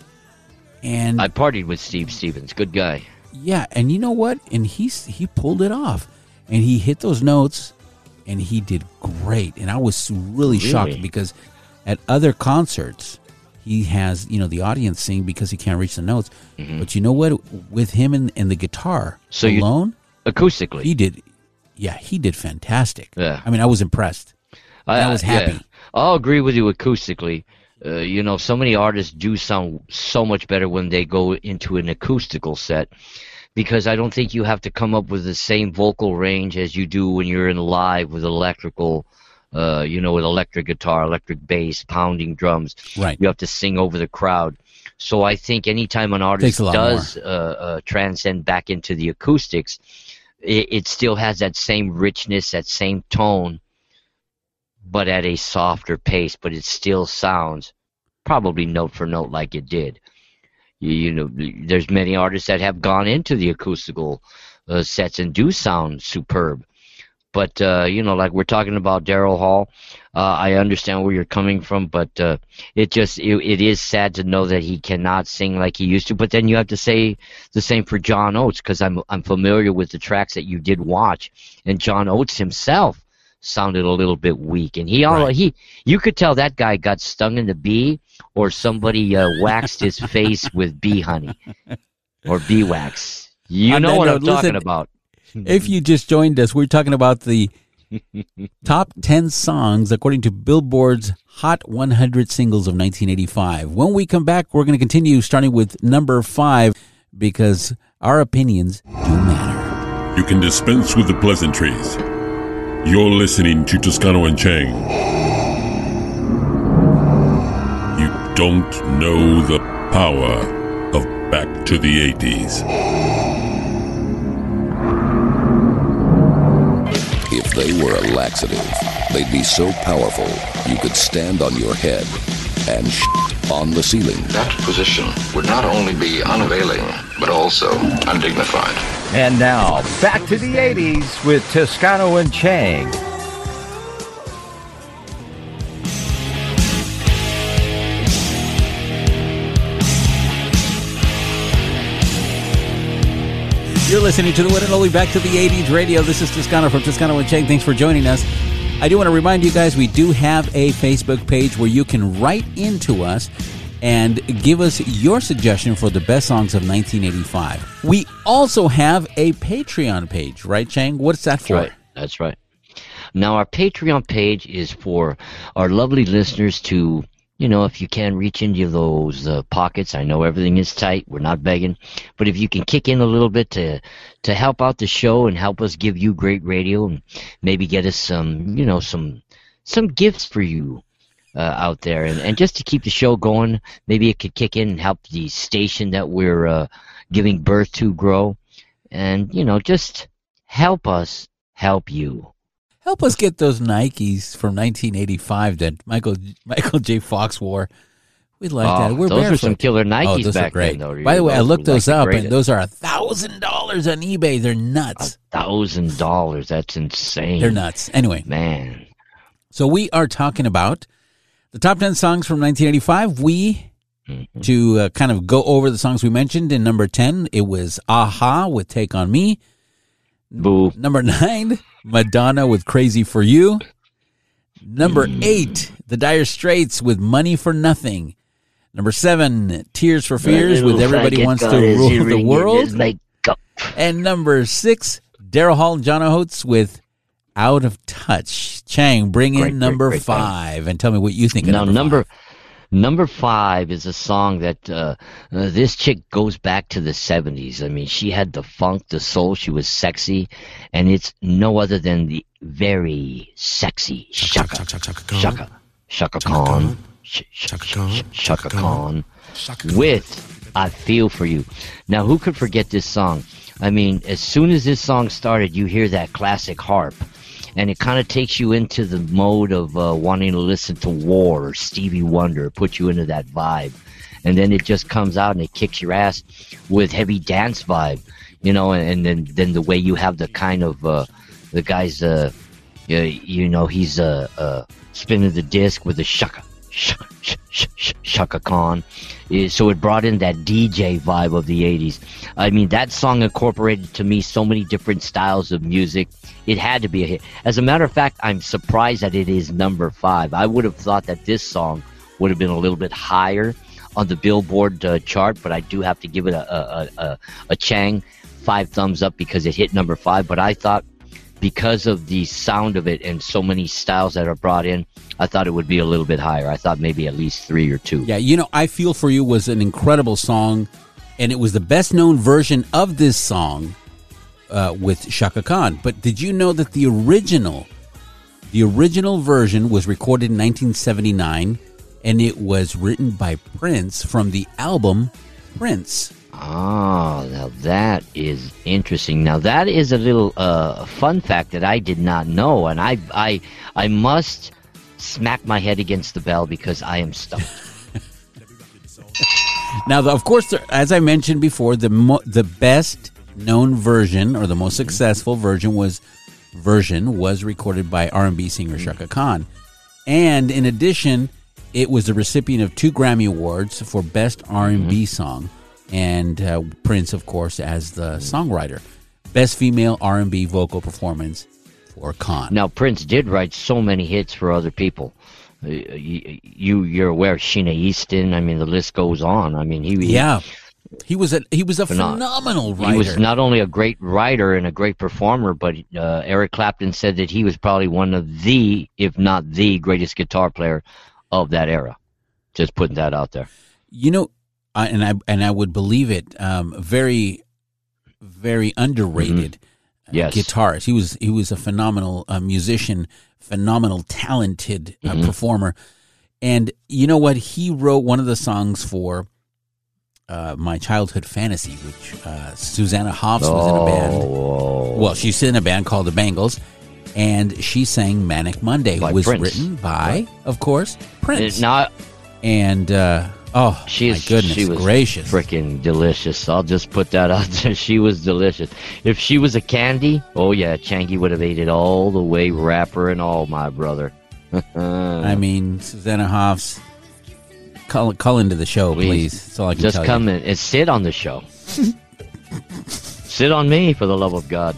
And I partied with Steve Stevens, good guy. Yeah, and you know what? And he's he pulled it off, and he hit those notes, and he did great. And I was really, really? shocked because at other concerts, he has you know the audience sing because he can't reach the notes. Mm-hmm. But you know what? With him and, and the guitar so alone, you, acoustically, he did. Yeah, he did fantastic. Yeah, I mean, I was impressed. I, I was happy. Yeah. I'll agree with you acoustically. Uh, you know, so many artists do sound so much better when they go into an acoustical set because I don't think you have to come up with the same vocal range as you do when you're in live with electrical, uh, you know, with electric guitar, electric bass, pounding drums. Right. You have to sing over the crowd. So I think anytime an artist does uh, uh, transcend back into the acoustics, it, it still has that same richness, that same tone, but at a softer pace, but it still sounds probably note for note like it did. You, you know, there's many artists that have gone into the acoustical uh, sets and do sound superb. But, uh, you know, like we're talking about Daryl Hall, uh, I understand where you're coming from, but uh, it just, it, it is sad to know that he cannot sing like he used to. But then you have to say the same for John Oates, because I'm, I'm familiar with the tracks that you did watch, and John Oates himself sounded a little bit weak, and he all right. he you could tell that guy got stung in the bee, or somebody uh, waxed his face with bee honey or bee wax. You know what I'm listen, talking about. If you just joined us, we're talking about the top ten songs according to Billboard's Hot one hundred Singles of nineteen eighty-five. When we come back, we're going to continue starting with number five because our opinions do matter. You can dispense with the pleasantries. You're listening to Toscano and Chang. You don't know the power of Back to the eighties. If they were a laxative, they'd be so powerful you could stand on your head and shit on the ceiling. That position would not only be unavailing, but also undignified. And now, back to the eighties with Toscano and Chang. You're listening to the one and only Back to the eighties radio. This is Toscano from Toscano and Chang. Thanks for joining us. I do want to remind you guys we do have a Facebook page where you can write into us and give us your suggestion for the best songs of nineteen eighty-five. We also have a Patreon page, right, Chang? What's that for? That's right. That's right. Now, our Patreon page is for our lovely listeners to, you know, if you can reach into those uh, pockets. I know everything is tight. We're not begging. But if you can kick in a little bit to to help out the show and help us give you great radio and maybe get us some, you know, some some gifts for you uh, out there. And, and just to keep the show going, maybe it could kick in and help the station that we're uh, giving birth to grow. And, you know, just help us help you. Help us get those Nikes from nineteen eighty-five that Michael Michael J. Fox wore. We'd like oh, that. We're those barefoot. are some killer Nikes oh, those back are great. then, though. By the way, I looked those like up, and those are a thousand dollars on eBay. They're nuts. A thousand dollars. That's insane. They're nuts. Anyway, man. So we are talking about The top ten songs from nineteen eighty-five. We, mm-hmm. to uh, kind of go over the songs we mentioned, in number ten, it was A-ha with Take On Me. Boo. Number nine, Madonna with Crazy For You. Number mm. eight, The Dire Straits with Money For Nothing. Number seven, Tears For Fears with Everybody Wants to Rule the World. And number six, Daryl Hall and John Oates with Out of Touch. Chang, bring great, in number great, great, five great. and tell me what you think of now, number, number five. Number five is a song that uh, uh, this chick goes back to the seventies. I mean, she had the funk, the soul. She was sexy, and it's no other than the very sexy Chaka Chaka Chaka Khan Chaka Khan with I Feel For You. Now, who could forget this song? I mean, as soon as this song started, you hear that classic harp. And it kind of takes you into the mode of uh, wanting to listen to War or Stevie Wonder, put you into that vibe. And then it just comes out and it kicks your ass with heavy dance vibe, you know, and, and then, then the way you have the kind of, uh, the guy's, uh, you, you know, he's uh, uh, spinning the disc with the shaka, shaka, shaka, shaka Khan. So it brought in that D J vibe of the eighties. I mean, that song incorporated to me so many different styles of music. It had to be a hit. As a matter of fact, I'm surprised that it is number five. I would have thought that this song would have been a little bit higher on the Billboard uh, chart, but I do have to give it a, a, a, a Chang five thumbs up because it hit number five. But I thought because of the sound of it and so many styles that are brought in, I thought it would be a little bit higher. I thought maybe at least three or two. Yeah, you know, I Feel For You was an incredible song, and it was the best-known version of this song uh, with Chaka Khan. But did you know that the original, the original version was recorded in nineteen seventy-nine, and it was written by Prince from the album Prince? Oh, now that is interesting. Now that is a little uh, fun fact that I did not know, and I, I, I must smack my head against the bell because I am stumped. Now, of course, as I mentioned before, the mo- the best known version or the most successful version was version was recorded by R and B singer Chaka Khan, and in addition, it was the recipient of two Grammy Awards for Best R and B mm-hmm. Song, and uh, Prince, of course, as the songwriter, Best Female R and B Vocal Performance for Khan. Now, Prince did write so many hits for other people. Uh, you, you're aware of Sheena Easton. I mean, the list goes on. I mean, he yeah, he was a he was a phenomenal writer. He was not only a great writer and a great performer, but uh, Eric Clapton said that he was probably one of the, if not the greatest guitar player of that era. Just putting that out there. You know, I, and I and I would believe it. Um, very, very underrated. Mm-hmm. Yes. Guitarist. He was he was a phenomenal uh, musician, phenomenal, talented uh, mm-hmm. performer. And you know what? He wrote one of the songs for uh, My Childhood Fantasy, which uh, Susanna Hoffs oh, was in a band. Whoa. Well, she's in a band called the Bangles, and she sang Manic Monday. By was Prince. written by, of course, Prince. Now, and uh, oh, she is, my goodness she was gracious. Freaking delicious. I'll just put that out there. She was delicious. If she was a candy, oh yeah, Changy would have ate it all the way, wrapper and all, my brother. I mean, Susanna Hoffs, call, call into the show, please. please. That's all I can just tell come you. in and sit on the show. Sit on me, for the love of God.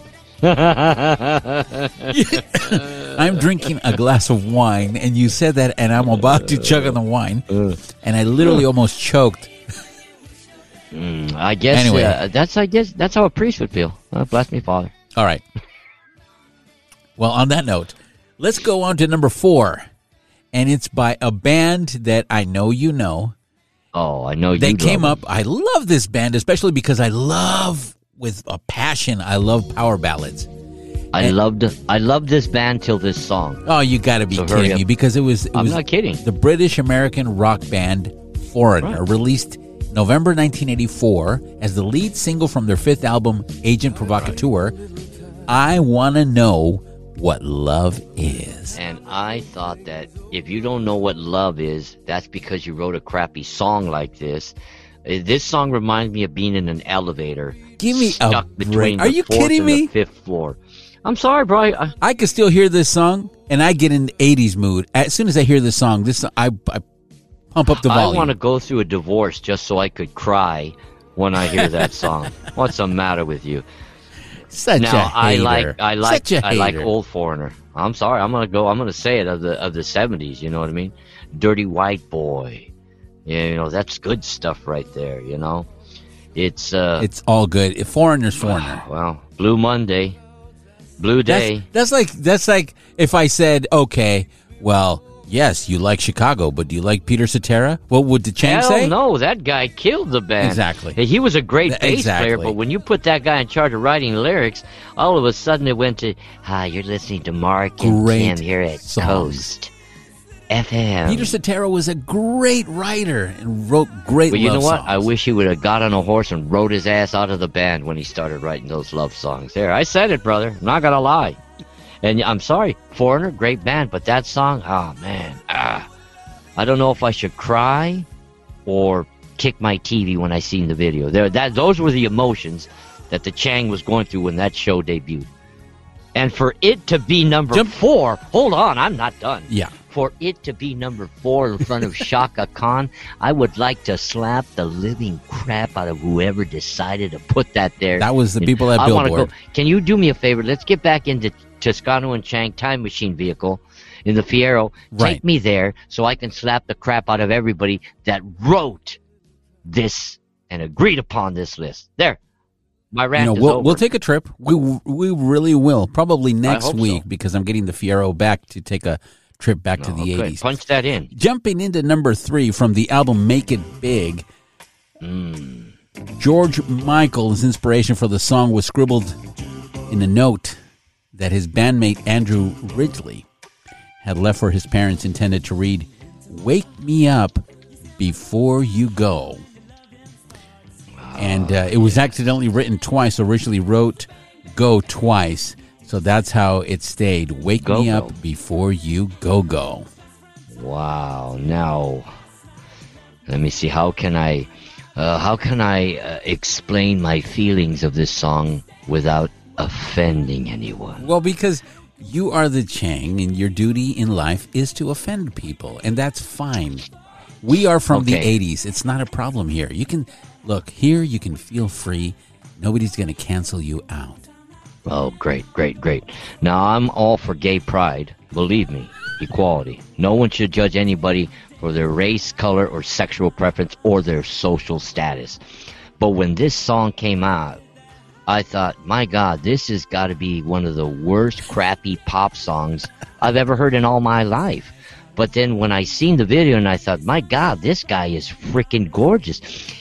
I'm drinking a glass of wine, and you said that, and I'm about to chug on the wine, and I literally almost choked. Mm, I guess Anyway. uh, that's I guess that's how a priest would feel. Uh, bless me, Father. All right. Well, on that note, let's go on to number four, and it's by a band that I know you know. Oh, I know you. They came love up. I love this band, especially because I love, with a passion, I love power ballads. I And- loved I loved this band till this song. Oh, you got to be So hurry kidding up. me, because it was. It I'm was not kidding. The British American rock band Foreigner, Right. released November nineteen eighty-four as the lead single from their fifth album, Agent Provocateur. I want to know what love is. And I thought that if you don't know what love is, that's because you wrote a crappy song like this. Uh, This song reminds me of being in an elevator. Give me a stuck between break. Are the you fourth kidding and me? the fifth floor. I'm sorry, bro. I, I could still hear this song. and I get in the eighties mood. As soon as I hear this song, this I, I pump up the volume. I want to go through a divorce just so I could cry when I hear that song. What's the matter with you? Such now, a hater. I like I like Such a I like hater. old Foreigner. I'm sorry. I'm gonna go. I'm gonna say it of the of the seventies. You know what I mean? Dirty White Boy. Yeah, you know that's good stuff right there. You know, it's uh, it's all good. Foreigner's Foreigner. Well, Blue Monday, Blue Day. That's, that's like that's like if I said, okay, well, yes, you like Chicago, but do you like Peter Cetera? What would the Chang Hell say? no, that guy killed the band. Exactly. He was a great Th- bass exactly. player, but when you put that guy in charge of writing lyrics, all of a sudden it went to, hi, you're listening to Mark and Great Kim here at songs. Coast F M. Peter Cetera was a great writer and wrote great But you love know what? songs. I wish he would have got on a horse and rode his ass out of the band when he started writing those love songs. There, I said it, brother. I'm not gonna lie. And I'm sorry, Foreigner, great band, but that song, oh man, ah, I don't know if I should cry or kick my T V when I seen the video. There, that those were the emotions that the Chang was going through when that show debuted. And for it to be number Jump. four, hold on, I'm not done. Yeah. For it to be number four in front of Shaka Khan, I would like to slap the living crap out of whoever decided to put that there. That was the And people at I wanna Billboard. Go, can you do me a favor? Let's get back into Toscano and Chang Time Machine vehicle in the Fiero. Right. Take me there so I can slap the crap out of everybody that wrote this and agreed upon this list. There. My rant You know, is we'll over. we'll take a trip. We we really will. Probably next hope week so. because I'm getting the Fiero back to take a trip back to Oh, the okay. eighties. Punch that in. Jumping into number three from the album Make It Big, Mm. George Michael's inspiration for the song was scribbled in a note that his bandmate Andrew Ridgely had left for his parents, intended to read, "Wake me up before you go." And uh, it was accidentally written twice. Originally wrote "go" twice, so that's how it stayed. Wake Go, me go. up before you go go. Wow. Now, let me see. How can I, uh, how can I uh, explain my feelings of this song without offending anyone? Well, because you are the Chang, and your duty in life is to offend people, and that's fine. We are from the Okay. eighties. It's not a problem here. You can look here. You can feel free. Nobody's going to cancel you out. Oh, great, great, great. Now, I'm all for gay pride. Believe me, equality. No one should judge anybody for their race, color, or sexual preference or their social status. But when this song came out, I thought, my God, this has got to be one of the worst crappy pop songs I've ever heard in all my life. But then when I seen the video and I thought, my God, this guy is freaking gorgeous.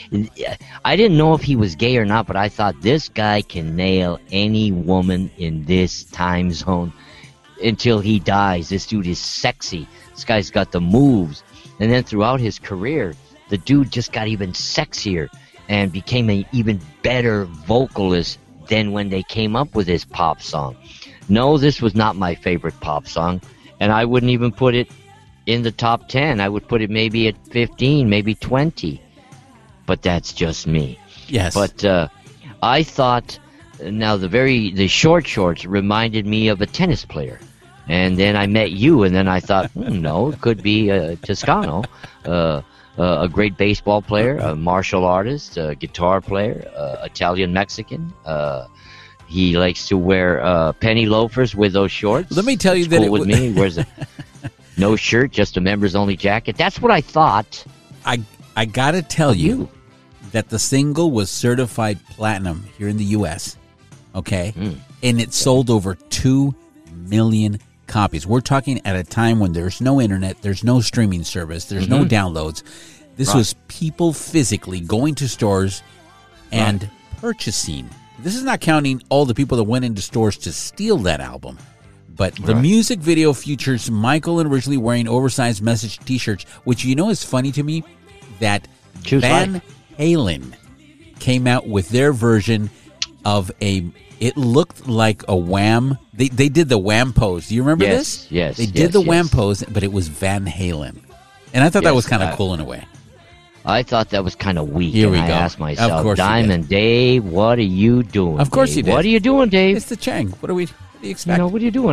I didn't know if he was gay or not, but I thought this guy can nail any woman in this time zone until he dies. This dude is sexy. This guy's got the moves. And then throughout his career, the dude just got even sexier and became an even better vocalist than when they came up with this pop song. No, this was not my favorite pop song, and I wouldn't even put it in the top ten. I would put it maybe at fifteen, maybe twenty. But that's just me. Yes. But uh, I thought, now the very the short shorts reminded me of a tennis player. And then I met you, and then I thought, hmm, no, it could be uh, Toscano, uh, uh, a great baseball player, a martial artist, a guitar player, uh, Italian-Mexican. Uh, he likes to wear uh, penny loafers with those shorts. Let me tell you It's that cool it with w- me. He wears a no shirt, just a members-only jacket. That's what I thought. I I gotta tell you, you. that the single was certified platinum here in the U S. Okay, Mm. and it sold over two million copies. We're talking at a time when there's no internet, there's no streaming service, there's no Mhm. downloads. This Right. was people physically going to stores and Right. purchasing. This is not counting all the people that went into stores to steal that album. But the Right. music video features Michael and Ridgely wearing oversized message T-shirts, which you know is funny to me that Choose Van life. Halen came out with their version of a. It looked like a Wham. They they did the Wham pose. Do you remember Yes, this? yes, They did yes, the yes. Wham pose, but it was Van Halen, and I thought that Yes, was kind of I- cool in a way. I thought that was kind of weak. Here and we I go. asked Of myself, course you Diamond Dave, what are you doing? Of course Dave? you did. What are you doing, Dave? It's the Chang. What do we? What do you You expect? know, what are you doing?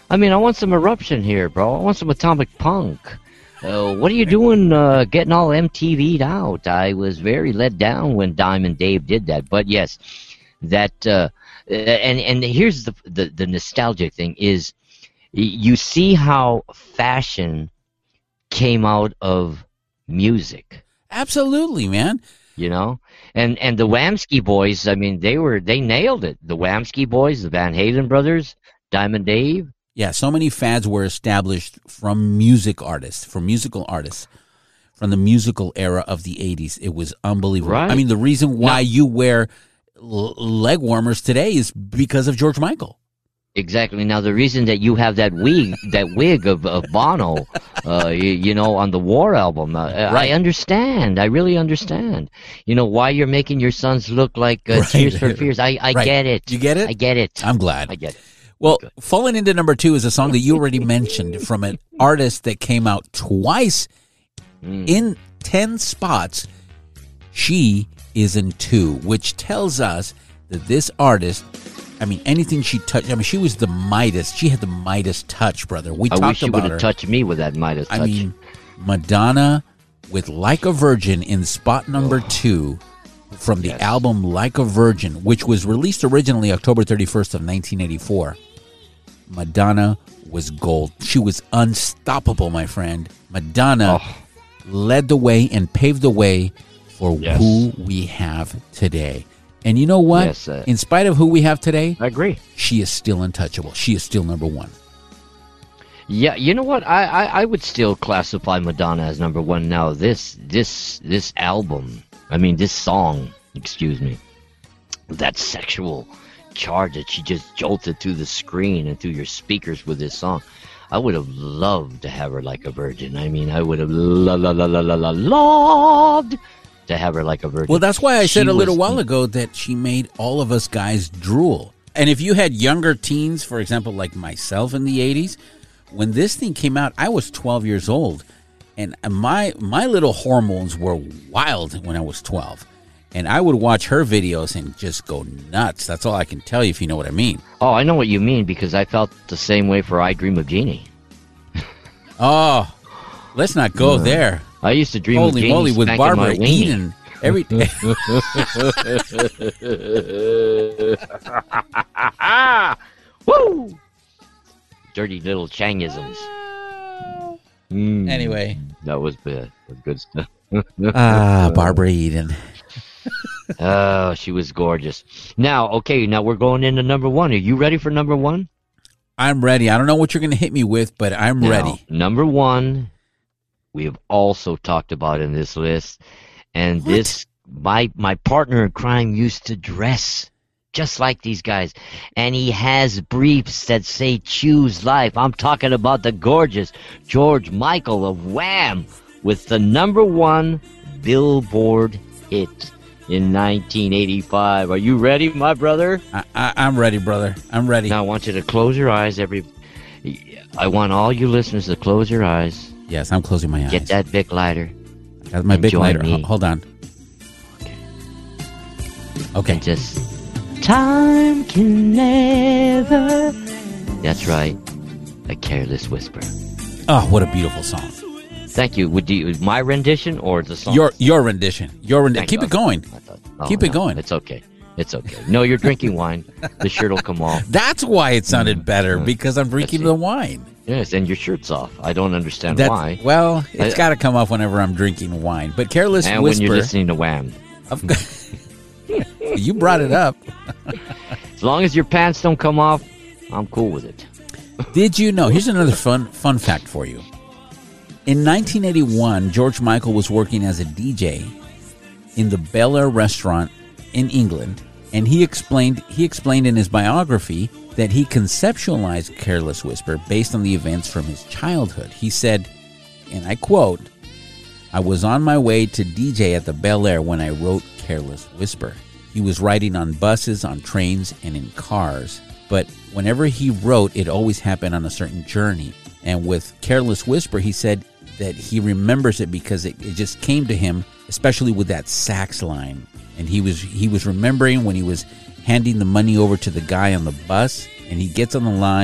I mean, I want some eruption here, bro. I want some atomic punk. Uh, what are you doing uh, getting all M T V'd out? I was very let down when Diamond Dave did that. But yes, that uh, and and here's the, the the nostalgic thing is, you see how fashion came out of music. Absolutely, man. You know, and and the Wamsky boys. I mean, they were they nailed it. The Wamsky boys, the Van Halen brothers, Diamond Dave. Yeah, so many fads were established from music artists, from musical artists, from the musical era of the eighties. It was unbelievable. Right. I mean, the reason why Now- you wear l- leg warmers today is because of George Michael. Exactly. Now, the reason that you have that wig, that wig of, of Bono, uh, you, you know, on the War album, uh, Right. I understand. I really understand. You know, why you're making your sons look like uh, Right. Tears for Fears. I, I Right. get it. You get it? I get it. I'm glad. I get it. Well, falling into number two is a song that you already mentioned from an artist that came out twice Mm. in ten spots. She is in two, which tells us that this artist, I mean, anything she touched, I mean, she was the Midas. She had the Midas touch, brother. We I talked wish you would about have her. touched me with that Midas touch. I mean, Madonna with Like a Virgin in spot number two from the album Like a Virgin, which was released originally October thirty-first of nineteen eighty-four. Madonna was gold. She was unstoppable, my friend. Madonna led the way and paved the way for Yes. who we have today. And you know what? Yes, uh, In spite of who we have today, I agree. she is still untouchable. She is still number one. Yeah, you know what? I, I, I would still classify Madonna as number one now. This this this album, I mean this song, excuse me, that sexual charge that she just jolted through the screen and through your speakers with this song. I would have loved to have her like a virgin. I mean, I would have lo- lo- lo- lo- lo- lo- loved to have her like a virgin. Well, that's why I said She a little was- while ago that she made all of us guys drool. And if you had younger teens, for example, like myself in the eighties, when this thing came out, I was twelve years old. And my my little hormones were wild when I was twelve. And I would watch her videos and just go nuts. That's all I can tell you, if you know what I mean. Oh, I know what you mean because I felt the same way for I Dream of Jeannie. Oh, let's not go Uh, there. I used to dream Holy of Jeannie moly, with spanking Barbara my weenie. Eden every day. Woo! Dirty little Changisms. Mm, Anyway. that was bad. That was good stuff. Ah, Barbara Eden. Oh, she was gorgeous. Now, okay, now we're going into number one. Are you ready for number one? I'm ready. I don't know what you're going to hit me with, but I'm Now, ready. Number one, we have also talked about in this list, and this my my partner in crime used to dress just like these guys, and he has briefs that say "Choose Life." I'm talking about the gorgeous George Michael of Wham with the number one Billboard hit in nineteen eighty-five. Are you ready, my brother? I, I, I'm ready, brother. I'm ready. Now I want you to close your eyes. Every, I want all you listeners to close your eyes. Yes, I'm closing my eyes. Get that Bic lighter. Got my and big join lighter. me. Ho- Hold on. Okay. And just time can never. That's right. A Careless Whisper. Oh, what a beautiful song. Thank you. Would you my rendition or the song? Your your rendition. Your rendition. Thank Keep God. it going. Oh, Keep it no, going. It's okay. It's okay. No, you're drinking wine. The shirt will come off. That's why it sounded better, because I'm drinking the wine. Yes, and your shirt's off. I don't understand That's, why. Well, it's I- got to come off whenever I'm drinking wine. But Careless and Whisper. when you're listening to Wham. Of course. You brought it up. As long as your pants don't come off, I'm cool with it. Did you know? Here's another fun fun fact for you. In nineteen eighty-one, George Michael was working as a D J in the Bel Air restaurant in England, and he explained he explained in his biography that he conceptualized Careless Whisper based on the events from his childhood. He said, and I quote, "I was on my way to D J at the Bel Air when I wrote Careless Whisper. He was riding on buses, on trains, and in cars. But whenever he wrote, it always happened on a certain journey. And with Careless Whisper, he said that he remembers it because it, it just came to him, especially with that sax line. And he was he was remembering when he was handing the money over to the guy on the bus, and he gets on the line,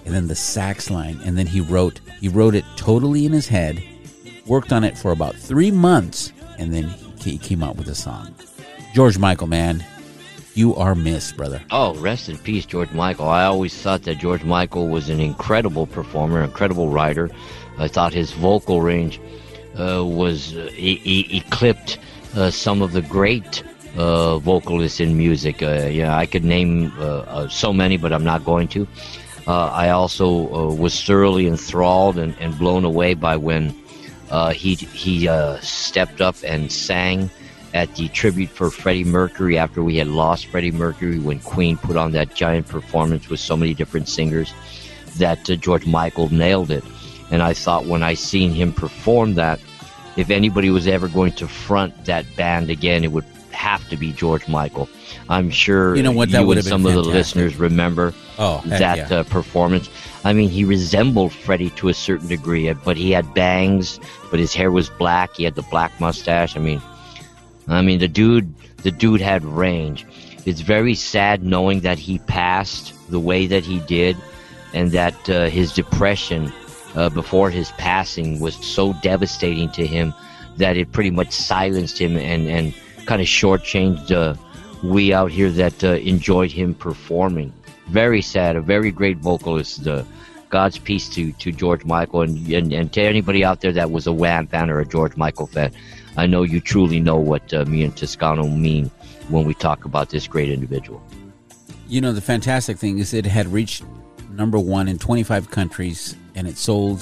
and then the sax line, and then he wrote he wrote it totally in his head, worked on it for about three months, and then he came out with a song. George Michael, man, you are missed, brother. Oh, rest in peace, George Michael. I always thought that George Michael was an incredible performer, incredible writer. I thought his vocal range uh, was uh, e- e- eclipsed uh, some of the great uh, vocalists in music. Uh, yeah, I could name uh, uh, so many, but I'm not going to. Uh, I also uh, was thoroughly enthralled and, and blown away by when uh, he he uh, stepped up and sang at the tribute for Freddie Mercury after we had lost Freddie Mercury, when Queen put on that giant performance with so many different singers, that uh, George Michael nailed it. And I thought when I seen him perform that, if anybody was ever going to front that band again, it would have to be George Michael. I'm sure you know what, that you would and have some been of the fantastic. listeners remember Oh, heck that yeah. uh, performance. I mean, he resembled Freddie to a certain degree, but he had bangs, but his hair was black. He had the black mustache. I mean, I mean, the dude, the dude had range. It's very sad knowing that he passed the way that he did, and that uh, his depression uh, before his passing was so devastating to him that it pretty much silenced him and, and kind of shortchanged uh, we out here that uh, enjoyed him performing. Very sad. A very great vocalist. Uh, God's peace to, to George Michael, and, and and to anybody out there that was a Wham fan or a George Michael fan. I know you truly know what uh, me and Toscano mean when we talk about this great individual. You know, the fantastic thing is it had reached number one in twenty-five countries, and it sold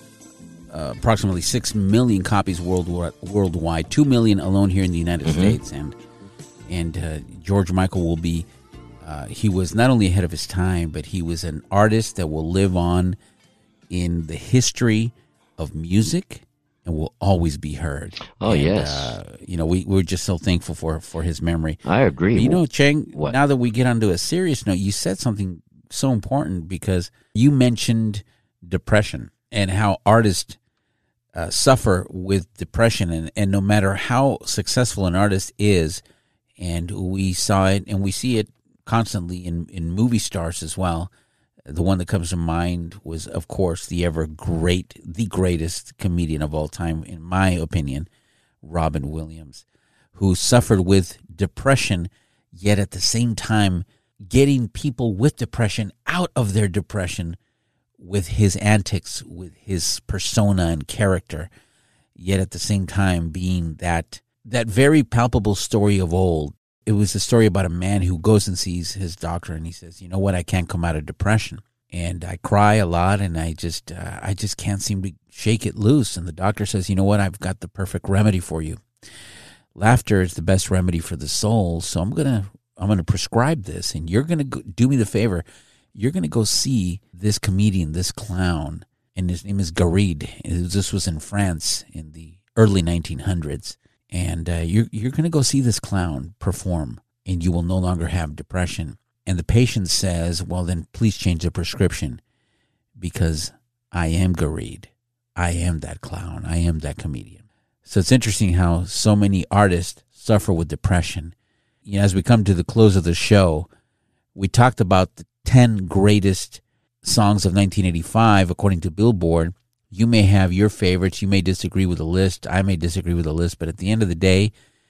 uh, approximately six million copies worldwide, worldwide, two million alone here in the United Mm-hmm. States. And and uh, George Michael will be, uh, he was not only ahead of his time, but he was an artist that will live on in the history of music and will always be heard. Oh, and, yes. Uh, you know, we, we're just so thankful for, for his memory. I agree. But you know, Cheng, What? now that we get onto a serious note, you said something so important because you mentioned depression and how artists uh, suffer with depression. And, and no matter how successful an artist is, and we saw it and we see it constantly in, in movie stars as well. The one that comes to mind was, of course, the ever great, the greatest comedian of all time, in my opinion, Robin Williams, who suffered with depression, yet at the same time getting people with depression out of their depression with his antics, with his persona and character, yet at the same time being that that very palpable story of old. It was a story about a man who goes and sees his doctor, and he says, you know what, I can't come out of depression. And I cry a lot, and I just uh, I just can't seem to shake it loose. And the doctor says, you know what, I've got the perfect remedy for you. Laughter is the best remedy for the soul, so I'm gonna I'm gonna prescribe this, and you're gonna go, do me the favor. You're gonna go see this comedian, this clown, and his name is Garid. This was in France in the early nineteen hundreds. And uh, you're, you're going to go see this clown perform, and you will no longer have depression. And the patient says, well, then please change the prescription, because I am Garid. I am that clown. I am that comedian. So it's interesting how so many artists suffer with depression. You know, as we come to the close of the show, we talked about the ten greatest songs of nineteen eighty-five, according to Billboard. You may have your favorites. You may disagree with the list. I may disagree with the list. But at the end of the day,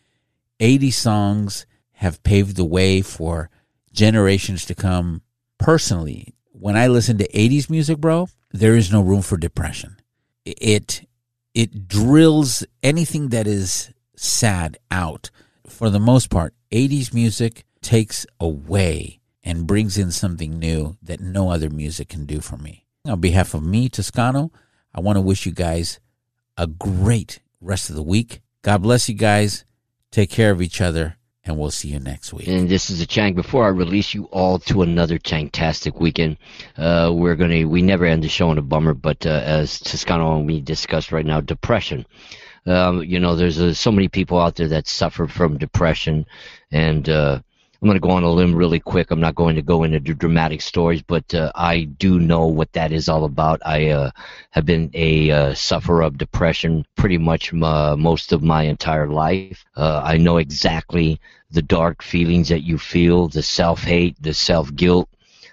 eighty songs have paved the way for generations to come. Personally, when I listen to eighties music, bro, there is no room for depression. It it drills anything that is sad out. For the most part, eighties music takes away and brings in something new that no other music can do for me. On behalf of me, Toscano, I want to wish you guys a great rest of the week. God bless you guys. Take care of each other, and we'll see you next week. And this is a Chang. Before I release you all to another Chang-tastic weekend, uh, we're gonna we never end the show on a bummer, but uh, as Toscano and we discussed right now, depression. Um, you know, there's uh, so many people out there that suffer from depression, and uh, I'm going to go on a limb really quick. I'm not going to go into dramatic stories, but uh, I do know what that is all about. I uh, have been a uh, sufferer of depression pretty much uh, most of my entire life. Uh, I know exactly the dark feelings that you feel, the self-hate, the self-guilt,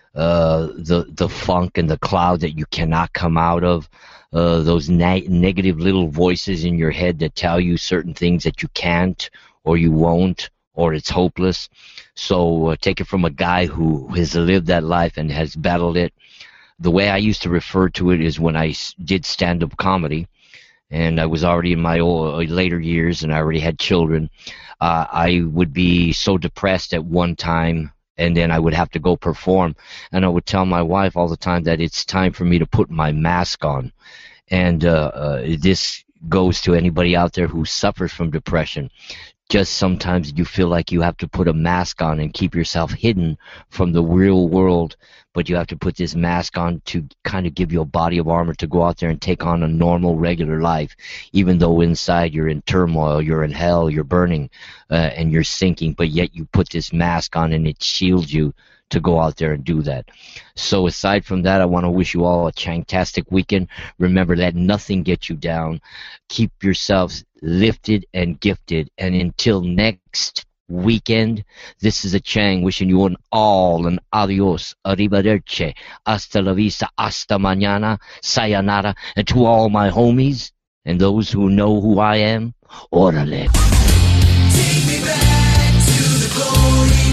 uh, the the funk and the cloud that you cannot come out of, uh, those na- negative little voices in your head that tell you certain things that you can't or you won't or it's hopeless. So uh, take it from a guy who has lived that life and has battled it. The way I used to refer to it is when I s- did stand-up comedy, and I was already in my old, later years and I already had children. Uh, I would be so depressed at one time, and then I would have to go perform. And I would tell my wife all the time that it's time for me to put my mask on. And uh, uh, this goes to anybody out there who suffers from depression. Just sometimes you feel like you have to put a mask on and keep yourself hidden from the real world, but you have to put this mask on to kind of give you a body of armor to go out there and take on a normal, regular life, even though inside you're in turmoil, you're in hell, you're burning, uh, and you're sinking, but yet you put this mask on and it shields you to go out there and do that. So aside from that, I want to wish you all a fantastic weekend. Remember that nothing gets you down. Keep yourselves lifted and gifted. And until next weekend, this is a Chang wishing you an all an adios, arrivederci, hasta la vista, hasta mañana, sayonara. And to all my homies and those who know who I am, orale. Take me back to the glory